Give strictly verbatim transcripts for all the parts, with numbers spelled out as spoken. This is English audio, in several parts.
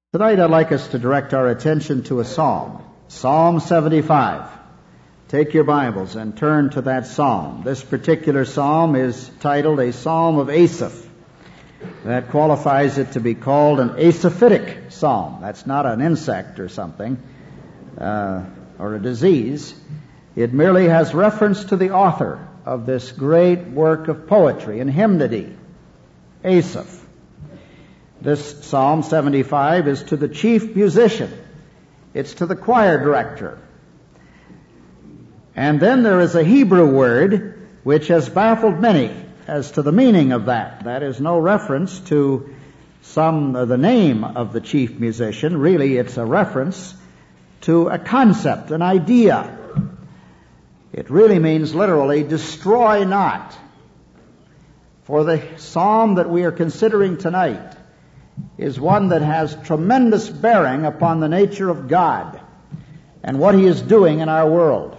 Tonight I'd like us to direct our attention to a psalm, Psalm seventy-five. Take your Bibles and turn to that psalm. This particular psalm is titled a Psalm of Asaph. That qualifies it to be called an asaphitic psalm. That's not an insect or something, uh, or a disease. It merely has reference to the author of this great work of poetry and hymnody, Asaph. This Psalm seventy-five is to the chief musician. It's to the choir director. And then there is a Hebrew word which has baffled many as to the meaning of that. That is no reference to some uh, the name of the chief musician. Really, it's a reference to a concept, an idea. It really means literally, destroy not. For the psalm that we are considering tonight is one that has tremendous bearing upon the nature of God and what He is doing in our world.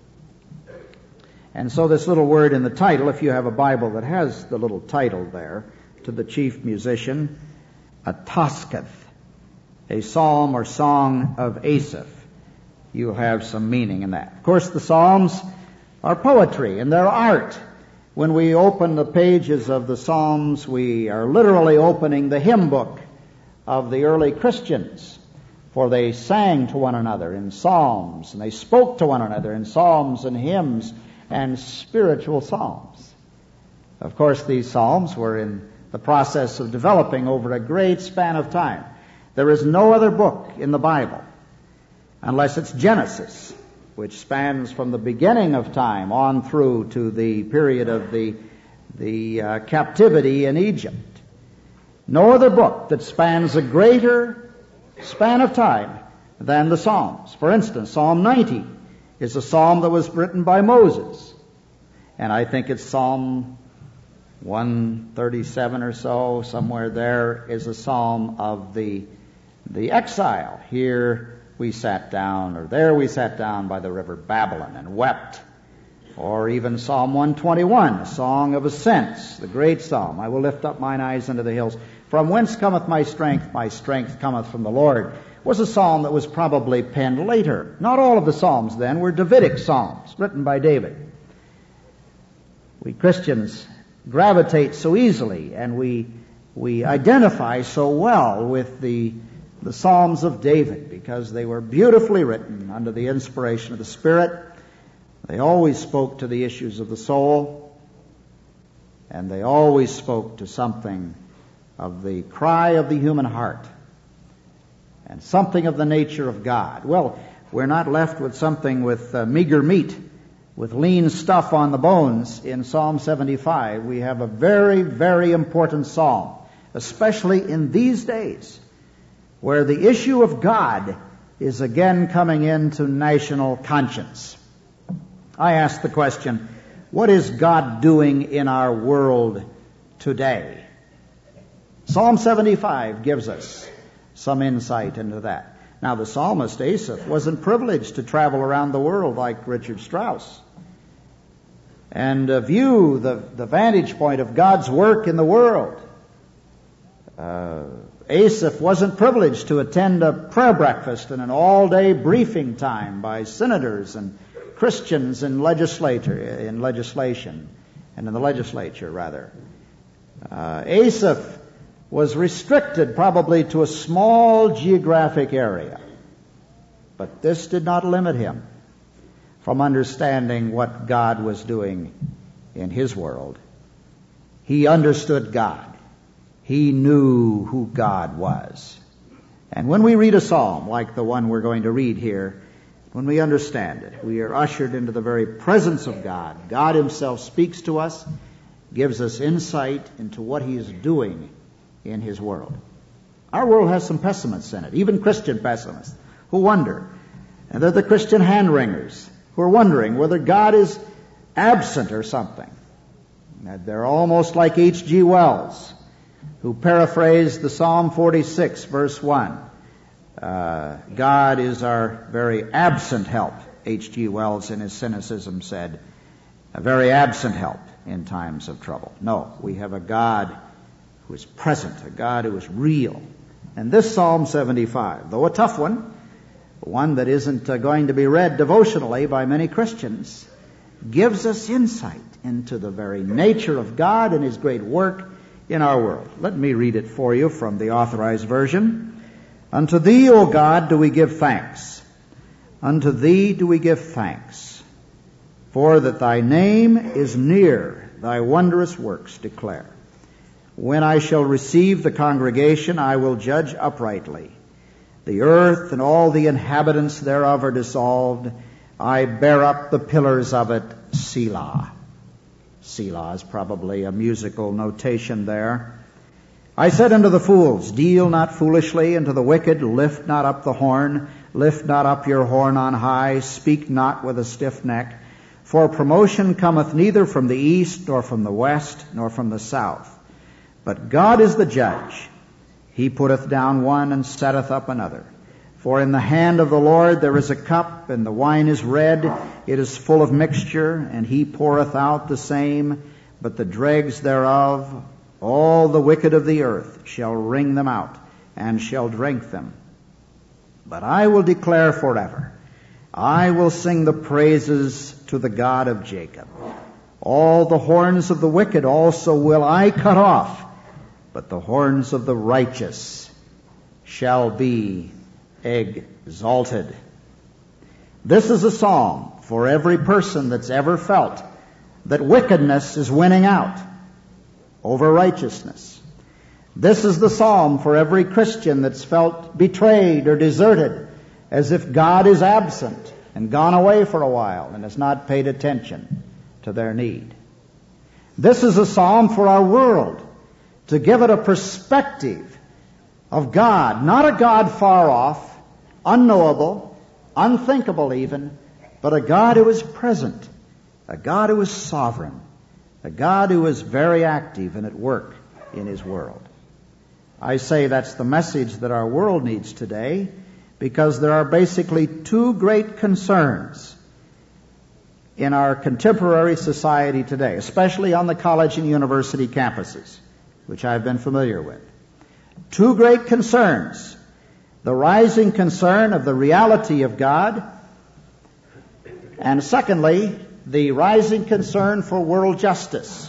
And so this little word in the title, if you have a Bible that has the little title there, to the chief musician, a Tosketh, a psalm or song of Asaph, you'll have some meaning in that. Of course, the Psalms are poetry and they're art. When we open the pages of the Psalms, we are literally opening the hymn book of the early Christians, for they sang to one another in psalms, and they spoke to one another in psalms and hymns and spiritual psalms. Of course, these psalms were in the process of developing over a great span of time. There is no other book in the Bible, unless it's Genesis, which spans from the beginning of time on through to the period of the, the uh, captivity in Egypt. No other book that spans a greater span of time than the Psalms. For instance, Psalm ninety is a psalm that was written by Moses. And I think it's Psalm one thirty-seven or so, somewhere there, is a psalm of the, the exile. Here we sat down, or there we sat down by the river Babylon and wept. Or even Psalm one twenty-one, a song of ascents, the great psalm. I will lift up mine eyes unto the hills. From whence cometh my strength? My strength cometh from the Lord. Was a psalm that was probably penned later. Not all of the psalms then were Davidic psalms, written by David. We Christians gravitate so easily, and we we identify so well with the the Psalms of David, because they were beautifully written under the inspiration of the Spirit. They always spoke to the issues of the soul, and they always spoke to something of the cry of the human heart and something of the nature of God. Well, we're not left with something with uh, meager meat, with lean stuff on the bones in Psalm seventy-five. We have a very, very important psalm, especially in these days, where the issue of God is again coming into national conscience. I ask the question, what is God doing in our world today? Psalm seventy-five gives us some insight into that. Now, the psalmist Asaph wasn't privileged to travel around the world like Richard Strauss and uh, view the, the vantage point of God's work in the world. Uh, Asaph wasn't privileged to attend a prayer breakfast and an all-day briefing time by senators and Christians in legislature, in legislation, and in the legislature, rather. Uh, Asaph was restricted probably to a small geographic area, but this did not limit him from understanding what God was doing in his world. He understood God. He knew who God was. And when we read a psalm like the one we're going to read here, when we understand it, we are ushered into the very presence of God. God Himself speaks to us, gives us insight into what He is doing in His world. Our world has some pessimists in it, even Christian pessimists, who wonder. And they're the Christian hand-wringers who are wondering whether God is absent or something. And they're almost like H G Wells, who paraphrased the Psalm forty-six, verse one. Uh, God is our very absent help, H G Wells in his cynicism said, a very absent help in times of trouble. No, we have a God who is present, a God who is real, And this Psalm seventy-five, though a tough one, one that isn't uh, going to be read devotionally by many Christians, gives us insight into the very nature of God and His great work in our world. Let me read it for you from the Authorized Version. Unto Thee, O God, do we give thanks. Unto Thee do we give thanks. For that Thy name is near, Thy wondrous works declare. When I shall receive the congregation, I will judge uprightly. The earth and all the inhabitants thereof are dissolved. I bear up the pillars of it, Selah. Selah is probably a musical notation there. I said unto the fools, deal not foolishly, and to the wicked, lift not up the horn. Lift not up your horn on high, speak not with a stiff neck. For promotion cometh neither from the east, nor from the west, nor from the south. But God is the judge. He putteth down one and setteth up another. For in the hand of the Lord there is a cup, and the wine is red. It is full of mixture, and He poureth out the same. But the dregs thereof, all the wicked of the earth, shall wring them out, and shall drink them. But I will declare forever. I will sing the praises to the God of Jacob. All the horns of the wicked also will I cut off, but the horns of the righteous shall be exalted. This is a psalm for every person that's ever felt that wickedness is winning out over righteousness. This is the psalm for every Christian that's felt betrayed or deserted, as if God is absent and gone away for a while and has not paid attention to their need. This is a psalm for our world, to give it a perspective of God, not a God far off, unknowable, unthinkable even, but a God who is present, a God who is sovereign, a God who is very active and at work in His world. I say that's the message that our world needs today, because there are basically two great concerns in our contemporary society today, especially on the college and university campuses, which I've been familiar with. Two great concerns: the rising concern of the reality of God, and secondly, the rising concern for world justice.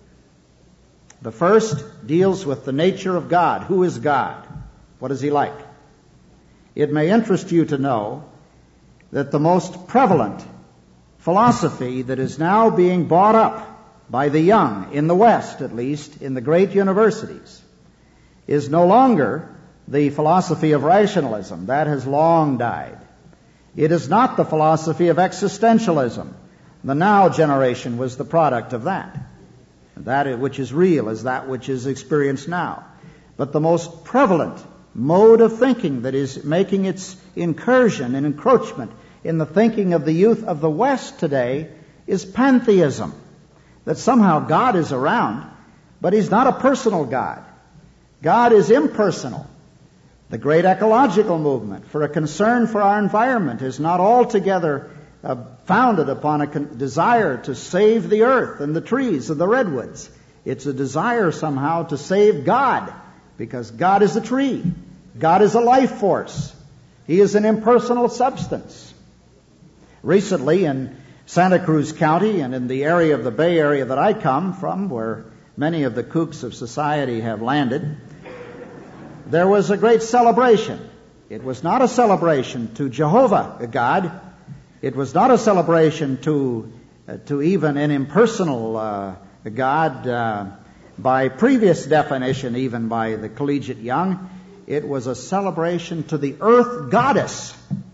The first deals with the nature of God. Who is God? What is He like? It may interest you to know that the most prevalent philosophy that is now being bought up by the young, in the West at least, in the great universities, is no longer the philosophy of rationalism. That has long died. It is not the philosophy of existentialism. The now generation was the product of that. That which is real is that which is experienced now. But the most prevalent mode of thinking that is making its incursion and encroachment in the thinking of the youth of the West today is pantheism. That somehow God is around, but He's not a personal God. God is impersonal. The great ecological movement for a concern for our environment is not altogether uh, founded upon a con- desire to save the earth and the trees and the redwoods. It's a desire somehow to save God, because God is a tree. God is a life force. He is an impersonal substance. Recently in Santa Cruz County and in the area of the Bay Area that I come from, where many of the kooks of society have landed, there was a great celebration. It was not a celebration to Jehovah, a God. It was not a celebration to uh, to even an impersonal uh, God uh, by previous definition, even by the collegiate young. It was a celebration to the earth goddess.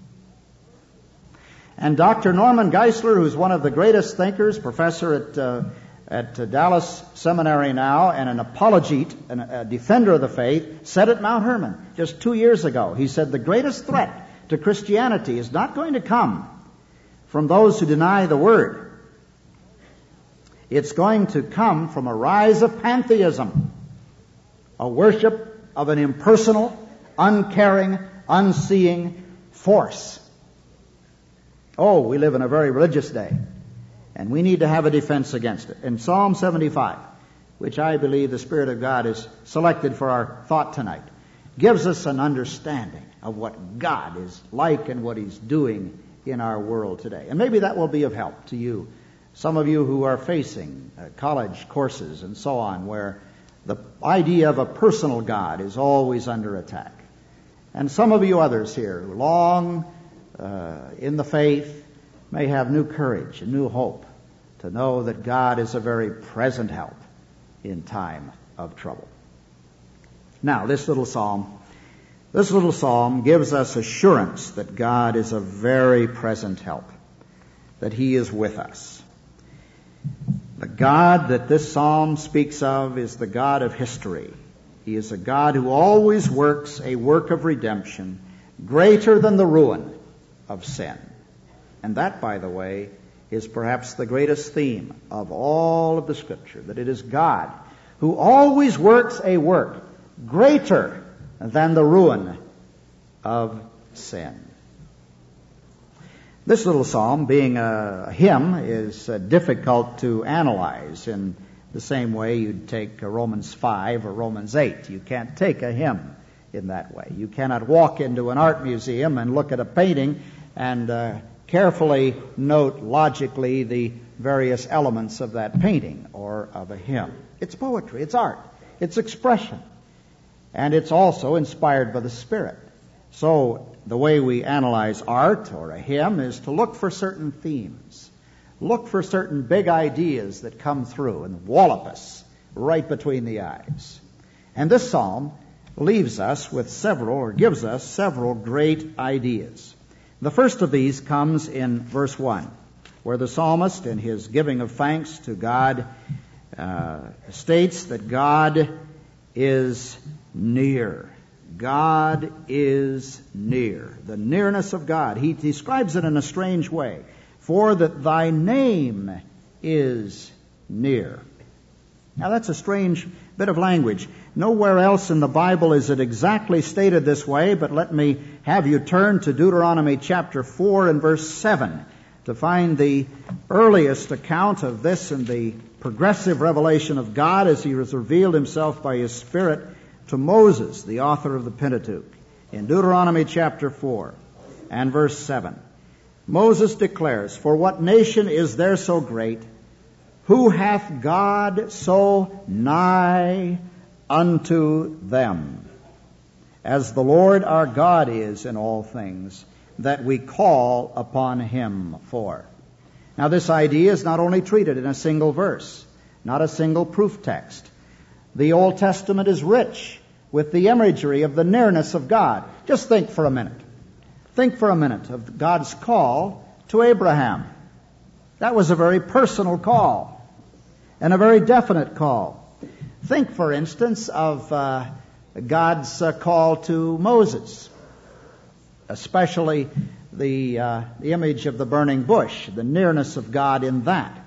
And Doctor Norman Geisler, who's one of the greatest thinkers, professor at uh, at uh, Dallas Seminary now, and an apologete, and a defender of the faith, said at Mount Hermon just two years ago. He said the greatest threat to Christianity is not going to come from those who deny the Word. It's going to come from a rise of pantheism, a worship of an impersonal, uncaring, unseeing force. Oh, we live in a very religious day, and we need to have a defense against it. In Psalm seventy-five, which I believe the Spirit of God has selected for our thought tonight, gives us an understanding of what God is like and what He's doing in our world today. And maybe that will be of help to you. Some of you who are facing uh, college courses and so on, where the idea of a personal God is always under attack. And some of you others here, long uh, in the faith, may have new courage and new hope to know that God is a very present help in time of trouble. Now, this little psalm, this little psalm gives us assurance that God is a very present help, that He is with us. The God that this psalm speaks of is the God of history. He is a God who always works a work of redemption greater than the ruin of sin. And that, by the way, is perhaps the greatest theme of all of the Scripture, that it is God who always works a work greater than the ruin of sin. This little psalm, being a hymn, is uh, difficult to analyze in the same way you'd take a Romans five or Romans eight. You can't take a hymn in that way. You cannot walk into an art museum and look at a painting and uh, carefully note logically the various elements of that painting or of a hymn. It's poetry, it's art, it's expression, and it's also inspired by the Spirit. So the way we analyze art or a hymn is to look for certain themes, look for certain big ideas that come through and wallop us right between the eyes. And this psalm leaves us with several, or gives us several great ideas. The first of these comes in verse one, where the psalmist, in his giving of thanks to God, uh, states that God is near. God is near. The nearness of God. He describes it in a strange way. For that thy name is near. Now that's a strange bit of language. Nowhere else in the Bible is it exactly stated this way, but let me have you turn to Deuteronomy chapter four and verse seven to find the earliest account of this in the progressive revelation of God as He has revealed Himself by His Spirit to Moses, the author of the Pentateuch. In Deuteronomy chapter four and verse seven, Moses declares, For what nation is there so great? Who hath God so nigh unto them, as the Lord our God is in all things, that we call upon Him for? Now this idea is not only treated in a single verse, not a single proof text. The Old Testament is rich with the imagery of the nearness of God. Just think for a minute. Think for a minute of God's call to Abraham. That was a very personal call and a very definite call. Think, for instance, of uh, God's uh, call to Moses, especially the, uh, the image of the burning bush, the nearness of God in that,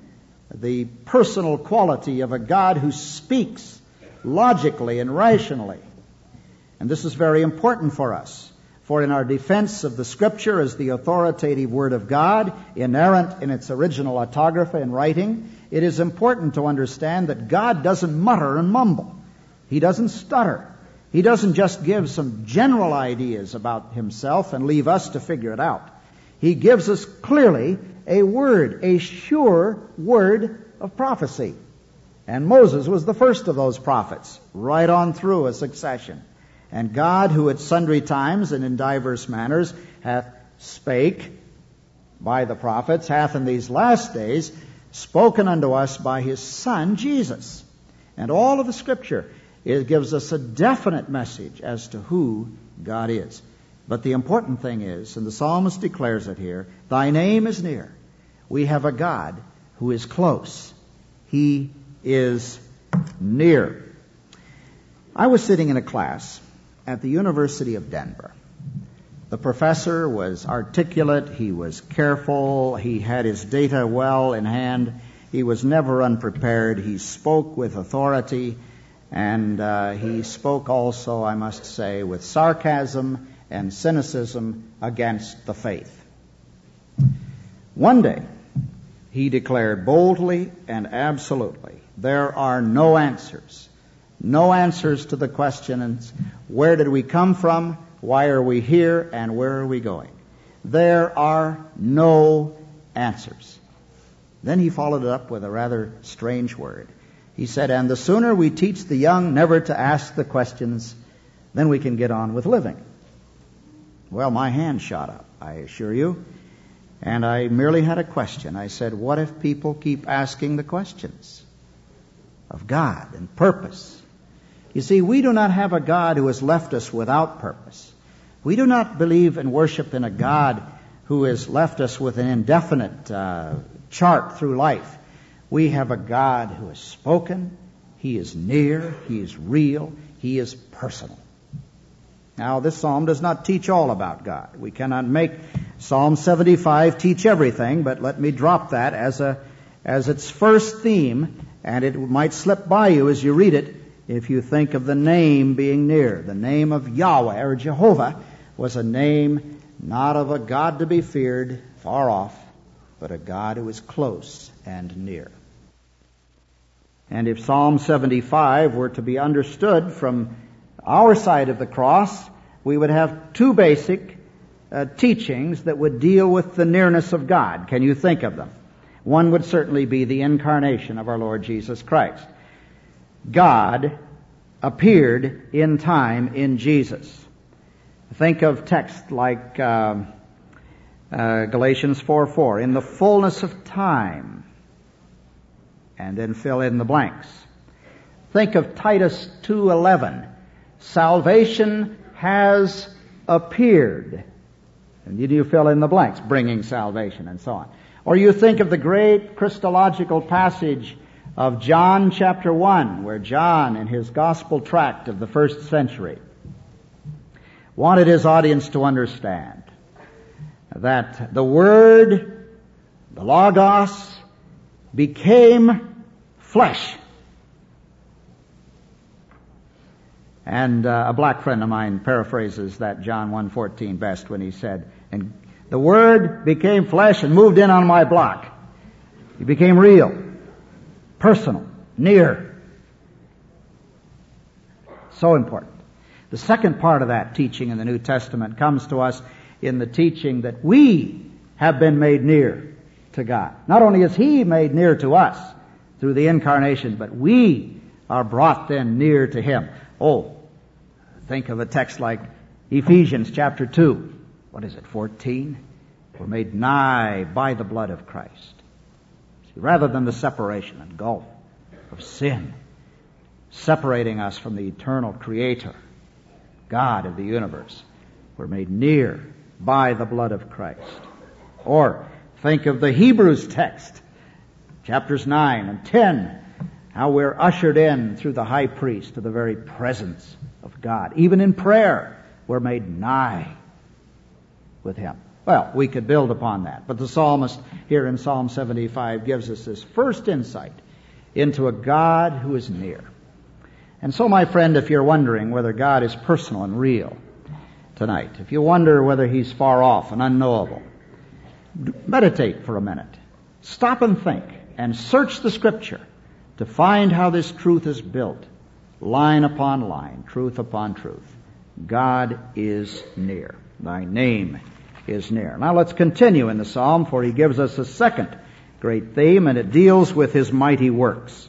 the personal quality of a God who speaks logically and rationally. And this is very important for us. For in our defense of the Scripture as the authoritative Word of God, inerrant in its original autography and writing, it is important to understand that God doesn't mutter and mumble. He doesn't stutter. He doesn't just give some general ideas about Himself and leave us to figure it out. He gives us clearly a word, a sure word of prophecy. And Moses was the first of those prophets, right on through a succession. And God, who at sundry times and in divers manners hath spake by the prophets, hath in these last days spoken unto us by His Son, Jesus. And all of the Scripture, it gives us a definite message as to who God is. But the important thing is, and the psalmist declares it here, thy name is near. We have a God who is close. He is near. I was sitting in a class at the University of Denver. The professor was articulate, he was careful, he had his data well in hand, he was never unprepared, he spoke with authority, and uh, he spoke also, I must say, with sarcasm and cynicism against the faith. One day, he declared boldly and absolutely, there are no answers, No answers to the questions, where did we come from, why are we here, and where are we going? There are no answers. Then he followed it up with a rather strange word. He said, and the sooner we teach the young never to ask the questions, then we can get on with living. Well, my hand shot up, I assure you, and I merely had a question. I said, what if people keep asking the questions of God and purpose? You see, we do not have a God who has left us without purpose. We do not believe and worship in a God who has left us with an indefinite uh, chart through life. We have a God who has spoken. He is near. He is real. He is personal. Now, this psalm does not teach all about God. We cannot make Psalm seventy-five teach everything, but let me drop that as a as its first theme, and it might slip by you as you read it if you think of the name being near. The name of Yahweh or Jehovah was a name not of a God to be feared far off, but a God who is close and near. And if Psalm seventy-five were to be understood from our side of the cross, we would have two basic uh, teachings that would deal with the nearness of God. Can you think of them? One would certainly be the incarnation of our Lord Jesus Christ. God appeared in time in Jesus. Think of text like uh, uh, Galatians four four, in the fullness of time, and then fill in the blanks. Think of Titus two eleven, salvation has appeared, and you fill in the blanks, bringing salvation and so on. Or you think of the great Christological passage of John chapter one, where John, in his gospel tract of the first century, wanted his audience to understand that the Word, the Logos, became flesh. And uh, a black friend of mine paraphrases that John one fourteen best when he said, and the Word became flesh and moved in on my block. He became real, personal, near. So important. The second part of that teaching in the New Testament comes to us in the teaching that we have been made near to God. Not only is He made near to us through the incarnation, but we are brought then near to Him. Oh, think of a text like Ephesians chapter two. What is it, fourteen? We're made nigh by the blood of Christ. See, rather than the separation and gulf of sin, separating us from the eternal Creator, God of the universe, we're made near by the blood of Christ. Or think of the Hebrews text, chapters nine and ten, how we're ushered in through the high priest to the very presence of God. Even in prayer, we're made nigh with Him. Well, we could build upon that, but the psalmist here in Psalm seventy-five gives us this first insight into a God who is near. And so, my friend, if you're wondering whether God is personal and real tonight, if you wonder whether He's far off and unknowable, meditate for a minute. Stop and think and search the Scripture to find how this truth is built, line upon line, truth upon truth. God is near. Thy name is near. Now let's continue in the psalm, for he gives us a second great theme, and it deals with His mighty works.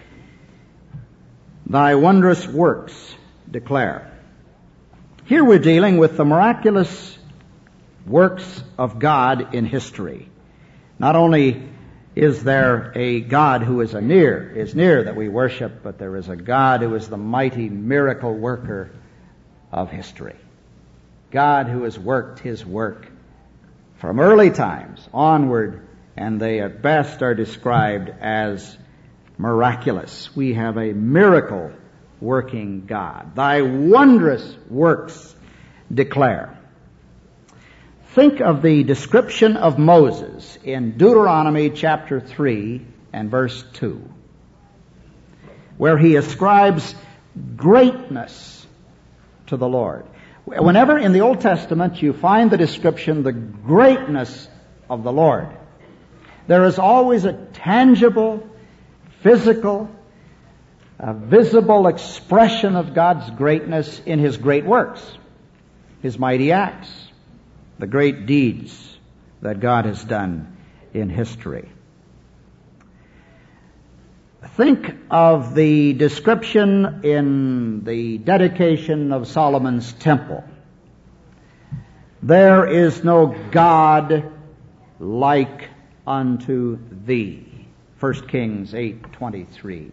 Thy wondrous works declare. Here we're dealing with the miraculous works of God in history. Not only is there a God who is a near, is near that we worship, but there is a God who is the mighty miracle worker of history. God who has worked His work from early times onward, and they at best are described as miraculous. We have a miracle working God. Thy wondrous works declare. Think of the description of Moses in Deuteronomy chapter three and verse two, where he ascribes greatness to the Lord. Whenever in the Old Testament you find the description, the greatness of the Lord, there is always a tangible, physical a visible expression of God's greatness in His great works, His mighty acts, the great deeds that God has done in history. Think of the description in the dedication of Solomon's temple. There is no God like unto thee. First Kings eight twenty-three.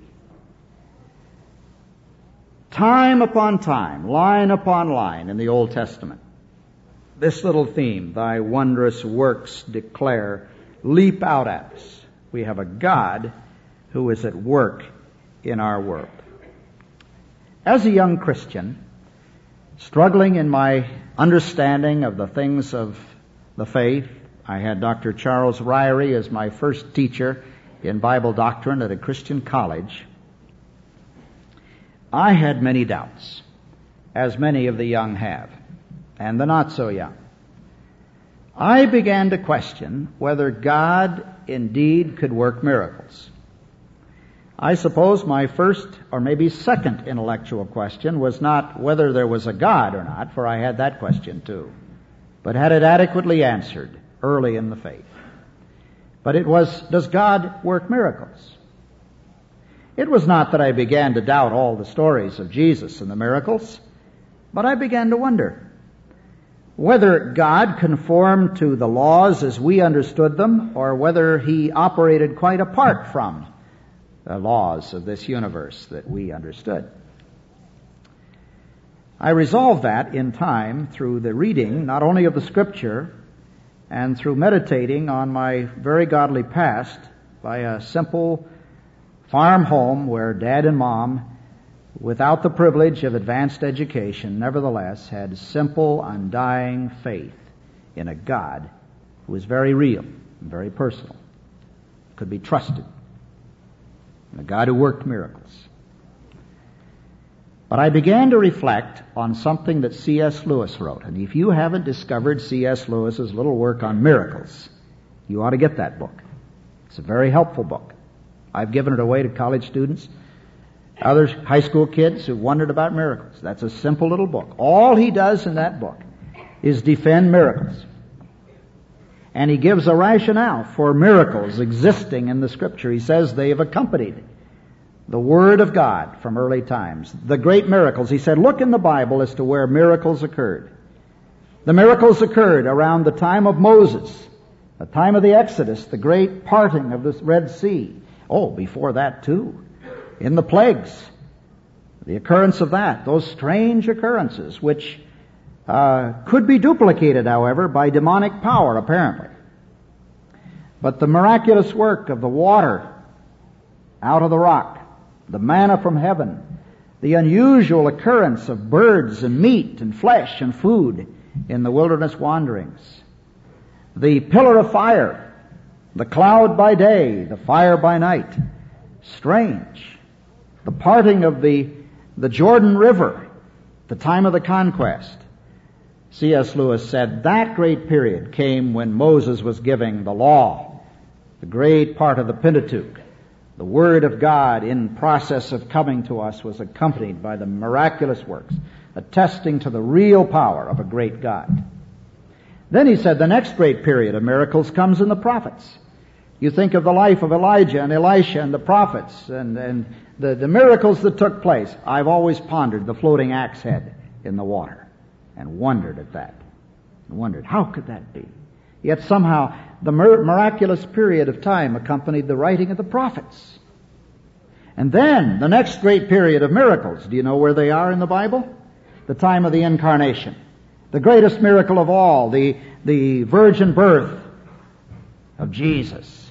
Time upon time, line upon line in the Old Testament, this little theme, thy wondrous works declare, leap out at us. We have a God who is at work in our world. As a young Christian, struggling in my understanding of the things of the faith, I had Doctor Charles Ryrie as my first teacher in Bible doctrine at a Christian college. I had many doubts, as many of the young have, and the not so young. I began to question whether God indeed could work miracles. I suppose my first or maybe second intellectual question was not whether there was a God or not, for I had that question too, but had it adequately answered early in the faith. But it was, does God work miracles? It was not that I began to doubt all the stories of Jesus and the miracles, but I began to wonder whether God conformed to the laws as we understood them, or whether He operated quite apart from the laws of this universe that we understood. I resolved that in time through the reading not only of the Scripture and through meditating on my very godly past by a simple farm home where Dad and Mom, without the privilege of advanced education, nevertheless had simple, undying faith in a God who was very real and very personal, could be trusted, and a God who worked miracles. But I began to reflect on something that C S Lewis wrote. And if you haven't discovered C S Lewis's little work on miracles, you ought to get that book. It's a very helpful book. I've given it away to college students, other high school kids who wondered about miracles. That's a simple little book. All he does in that book is defend miracles. And he gives a rationale for miracles existing in the Scripture. He says they have accompanied the Word of God from early times. The great miracles, he said, look in the Bible as to where miracles occurred. The miracles occurred around the time of Moses, the time of the Exodus, the great parting of the Red Sea. Oh, before that too, in the plagues, the occurrence of that, those strange occurrences which uh, could be duplicated, however, by demonic power, apparently. But the miraculous work of the water out of the rock, the manna from heaven, the unusual occurrence of birds and meat and flesh and food in the wilderness wanderings, the pillar of fire, the cloud by day, the fire by night, strange, the parting of the, the Jordan River, the time of the conquest. C S Lewis said that great period came when Moses was giving the law, the great part of the Pentateuch. The Word of God in process of coming to us was accompanied by the miraculous works, attesting to the real power of a great God. Then he said the next great period of miracles comes in the prophets. You think of the life of Elijah and Elisha and the prophets and, and the, the miracles that took place. I've always pondered the floating axe head in the water and wondered at that. And wondered, how could that be? Yet somehow the miraculous period of time accompanied the writing of the prophets. And then the next great period of miracles, do you know where they are in the Bible? The time of the incarnation. The greatest miracle of all, the, the virgin birth of Jesus.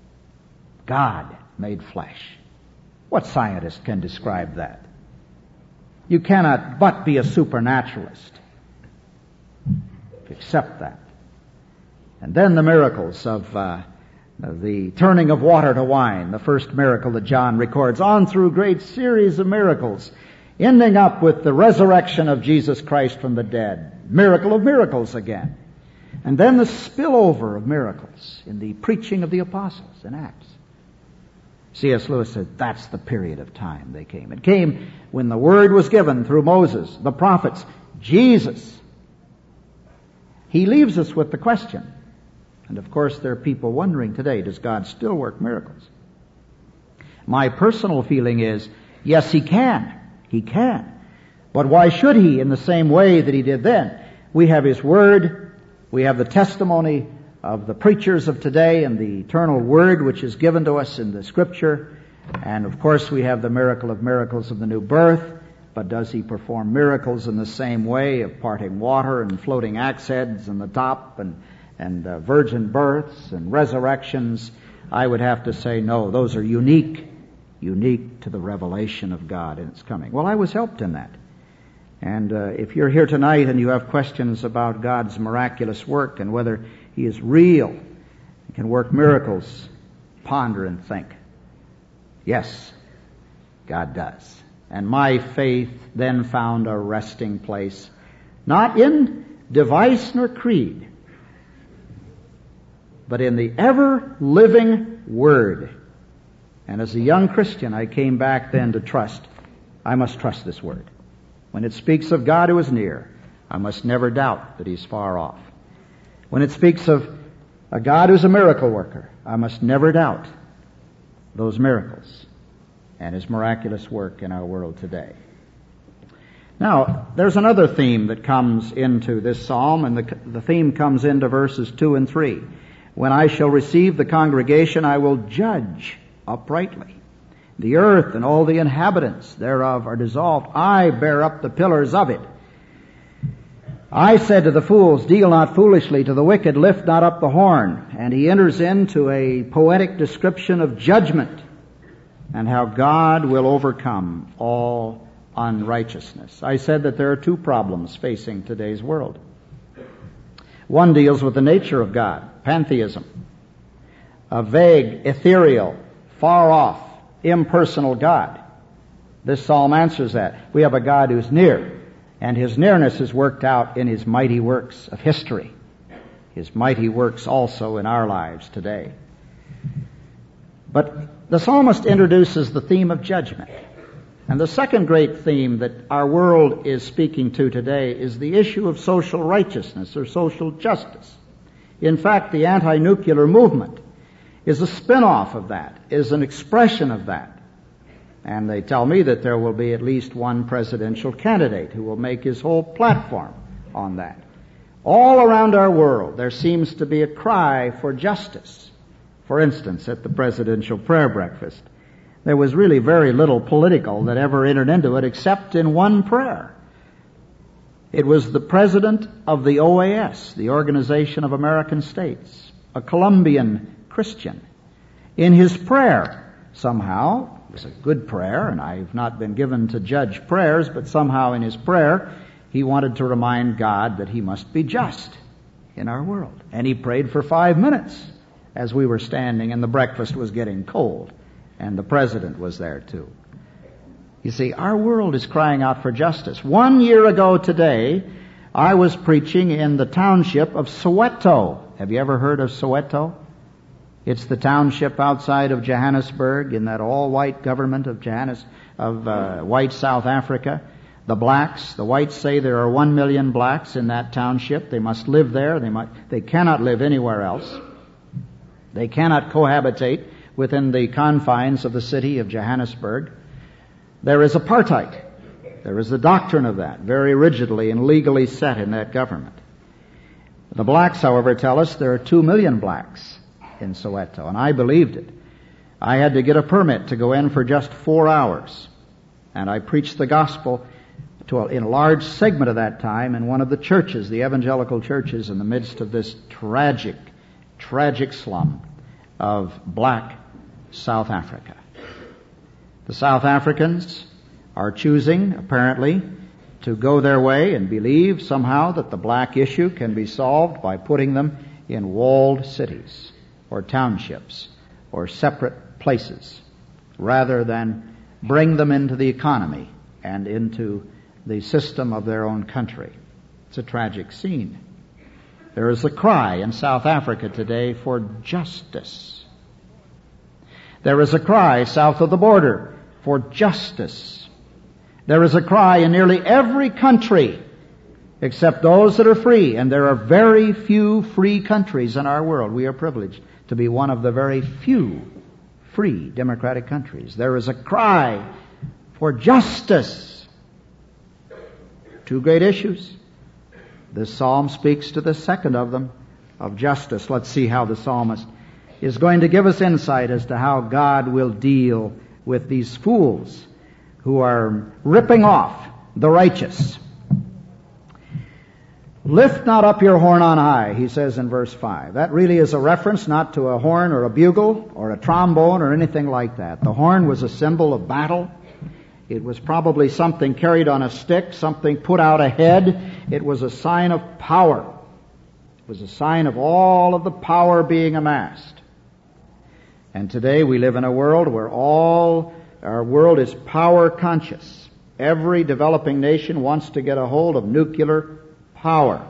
God made flesh. What scientist can describe that? You cannot but be a supernaturalist to accept that. And then the miracles of uh, the turning of water to wine, the first miracle that John records, on through great series of miracles, ending up with the resurrection of Jesus Christ from the dead. Miracle of miracles again. And then the spillover of miracles in the preaching of the apostles in Acts. C S Lewis said that's the period of time they came. It came when the word was given through Moses, the prophets, Jesus. He leaves us with the question. And of course there are people wondering today, does God still work miracles? My personal feeling is, yes, He can. He can. But why should He in the same way that He did then? We have His Word. We have the testimony of the preachers of today and the eternal Word which is given to us in the Scripture. And of course we have the miracle of miracles of the new birth. But does He perform miracles in the same way of parting water and floating axe heads on the top and, and uh, virgin births and resurrections? I would have to say no. Those are unique, unique to the revelation of God in its coming. Well, I was helped in that. And uh, if you're here tonight and you have questions about God's miraculous work and whether He is real and can work miracles, ponder and think. Yes, God does. And my faith then found a resting place, not in device nor creed, but in the ever-living Word. And as a young Christian, I came back then to trust. I must trust this Word. When it speaks of God who is near, I must never doubt that He's far off. When it speaks of a God who's a miracle worker, I must never doubt those miracles and His miraculous work in our world today. Now, there's another theme that comes into this psalm, and the, the theme comes into verses two and three. When I shall receive the congregation, I will judge uprightly. The earth and all the inhabitants thereof are dissolved. I bear up the pillars of it. I said to the fools, deal not foolishly, to the wicked, lift not up the horn. And he enters into a poetic description of judgment and how God will overcome all unrighteousness. I said that there are two problems facing today's world. One deals with the nature of God, pantheism, a vague, ethereal, far off, impersonal God. This psalm answers that. We have a God who's near, and His nearness is worked out in His mighty works of history, His mighty works also in our lives today. But the psalmist introduces the theme of judgment. And the second great theme that our world is speaking to today is the issue of social righteousness or social justice. In fact, the anti-nuclear movement is a spin-off of that, is an expression of that. And they tell me that there will be at least one presidential candidate who will make his whole platform on that. All around our world, there seems to be a cry for justice. For instance, at the presidential prayer breakfast, there was really very little political that ever entered into it except in one prayer. It was the president of the O A S, the Organization of American States, a Colombian Christian. In his prayer, somehow, it was a good prayer, and I've not been given to judge prayers, but somehow in his prayer, he wanted to remind God that He must be just in our world. And he prayed for five minutes as we were standing and the breakfast was getting cold, and the president was there too. You see, our world is crying out for justice. One year ago today, I was preaching in the township of Soweto. Have you ever heard of Soweto? It's the township outside of Johannesburg in that all-white government of Johannes, of uh, white South Africa. The blacks, the whites say there are one million blacks in that township. They must live there. They might, they cannot live anywhere else. They cannot cohabitate within the confines of the city of Johannesburg. There is apartheid. There is the doctrine of that, very rigidly and legally set in that government. The blacks, however, tell us there are two million blacks in Soweto, and I believed it. I had to get a permit to go in for just four hours, and I preached the gospel to a, in a large segment of that time in one of the churches, the evangelical churches, in the midst of this tragic, tragic slum of black South Africa. The South Africans are choosing, apparently, to go their way and believe somehow that the black issue can be solved by putting them in walled cities or townships or separate places, rather than bring them into the economy and into the system of their own country. It's a tragic scene. There is a cry in South Africa today for justice. There is a cry south of the border for justice. There is a cry in nearly every country except those that are free, and there are very few free countries in our world. We are privileged to be one of the very few free democratic countries. There is a cry for justice. Two great issues. This psalm speaks to the second of them, of justice. Let's see how the psalmist is going to give us insight as to how God will deal with these fools who are ripping off the righteous. Lift not up your horn on high, he says in verse five. That really is a reference not to a horn or a bugle or a trombone or anything like that. The horn was a symbol of battle. It was probably something carried on a stick, something put out ahead. It was a sign of power. It was a sign of all of the power being amassed. And today we live in a world where all our world is power conscious. Every developing nation wants to get a hold of nuclear power,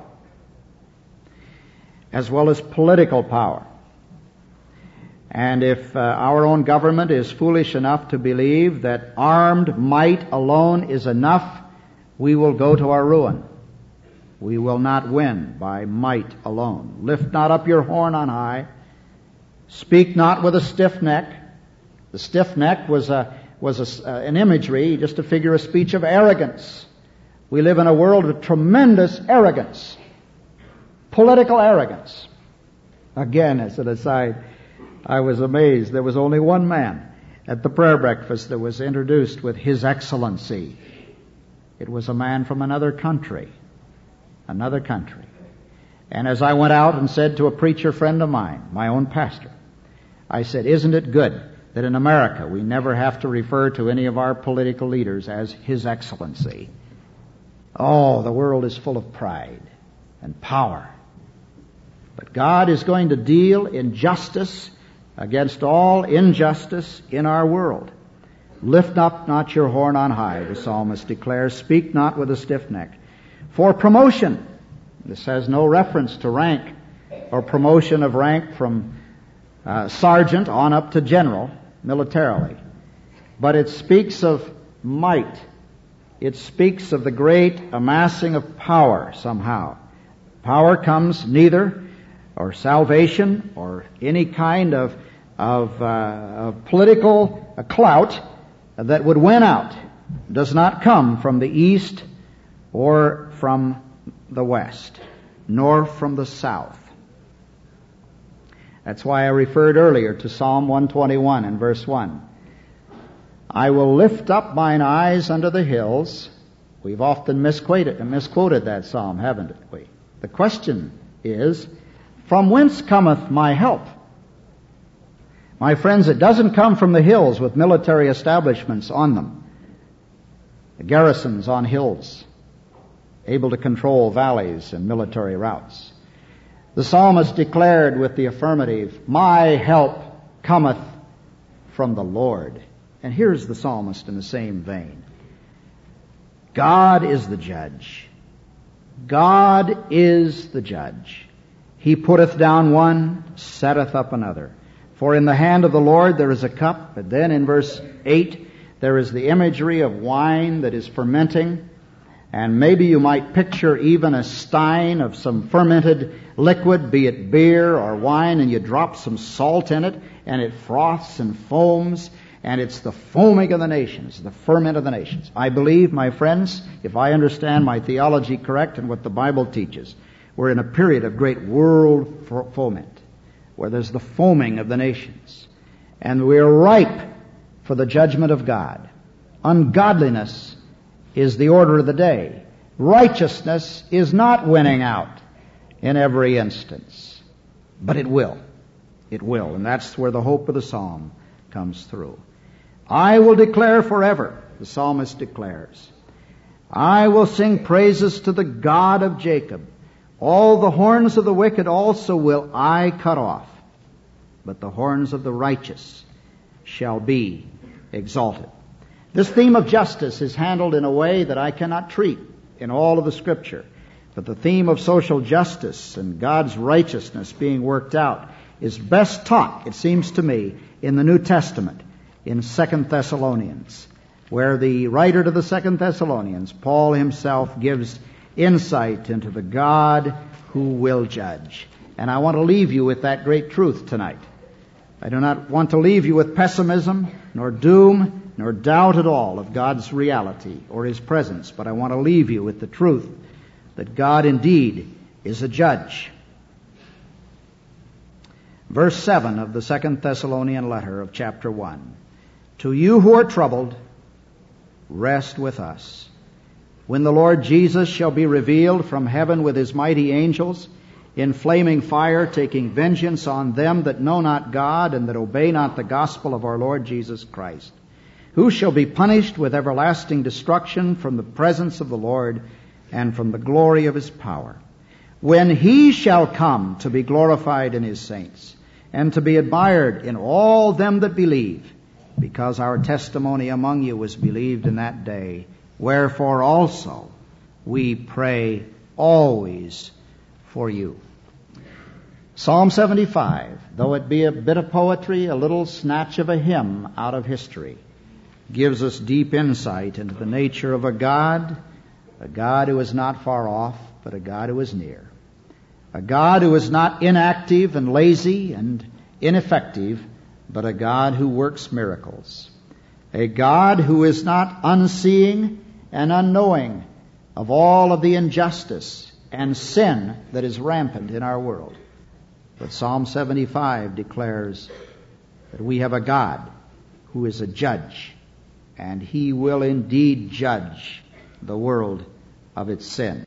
as well as political power. And if uh, our own government is foolish enough to believe that armed might alone is enough, we will go to our ruin. We will not win by might alone. Lift not up your horn on high. Speak not with a stiff neck. The stiff neck was a was a, uh, an imagery, just a figure of speech of arrogance. We live in a world of tremendous arrogance, political arrogance. Again, as an aside, I was amazed. There was only one man at the prayer breakfast that was introduced with His Excellency. It was a man from another country, another country. And as I went out and said to a preacher friend of mine, my own pastor, I said, isn't it good that in America we never have to refer to any of our political leaders as His Excellency? Oh, the world is full of pride and power. But God is going to deal in justice against all injustice in our world. Lift up not your horn on high, the psalmist declares. Speak not with a stiff neck. For promotion. This has no reference to rank or promotion of rank from uh, sergeant on up to general militarily. But it speaks of might. It speaks of the great amassing of power somehow. Power comes neither, or salvation, or any kind of, of, uh, of political uh, clout that would win out, does not come from the east or from the west, nor from the south. That's why I referred earlier to Psalm one twenty-one and verse one. I will lift up mine eyes unto the hills. We've often misquoted, misquoted that psalm, haven't we? The question is, from whence cometh my help? My friends, it doesn't come from the hills with military establishments on them, the garrisons on hills, able to control valleys and military routes. The psalmist declared with the affirmative, my help cometh from the Lord. And here's the psalmist in the same vein. God is the judge. God is the judge. He putteth down one, setteth up another. For in the hand of the Lord there is a cup. But then in verse eight, there is the imagery of wine that is fermenting. And maybe you might picture even a stein of some fermented liquid, be it beer or wine, and you drop some salt in it, and it froths and foams. And it's the foaming of the nations, the ferment of the nations. I believe, my friends, if I understand my theology correct and what the Bible teaches, we're in a period of great world foment, where there's the foaming of the nations. And we're ripe for the judgment of God. Ungodliness is the order of the day. Righteousness is not winning out in every instance. But it will. It will. And that's where the hope of the psalm comes through. I will declare forever, the psalmist declares. I will sing praises to the God of Jacob. All the horns of the wicked also will I cut off, but the horns of the righteous shall be exalted. This theme of justice is handled in a way that I cannot treat in all of the Scripture. But the theme of social justice and God's righteousness being worked out is best taught, it seems to me, in the New Testament, in Second Thessalonians, where the writer to the Second Thessalonians, Paul himself, gives insight into the God who will judge. And I want to leave you with that great truth tonight. I do not want to leave you with pessimism, nor doom, nor doubt at all of God's reality or His presence, but I want to leave you with the truth that God indeed is a judge. Verse seven of the Second Thessalonian letter of chapter one. To you who are troubled, rest with us. When the Lord Jesus shall be revealed from heaven with His mighty angels, in flaming fire, taking vengeance on them that know not God and that obey not the gospel of our Lord Jesus Christ, who shall be punished with everlasting destruction from the presence of the Lord and from the glory of His power, when He shall come to be glorified in His saints, and to be admired in all them that believe, because our testimony among you was believed in that day. Wherefore also we pray always for you. Psalm seventy-five, though it be a bit of poetry, a little snatch of a hymn out of history, gives us deep insight into the nature of a God, a God who is not far off, but a God who is near. A God who is not inactive and lazy and ineffective, but a God who works miracles. A God who is not unseeing and unknowing of all of the injustice and sin that is rampant in our world. But Psalm seventy-five declares that we have a God who is a judge, and He will indeed judge the world of its sin.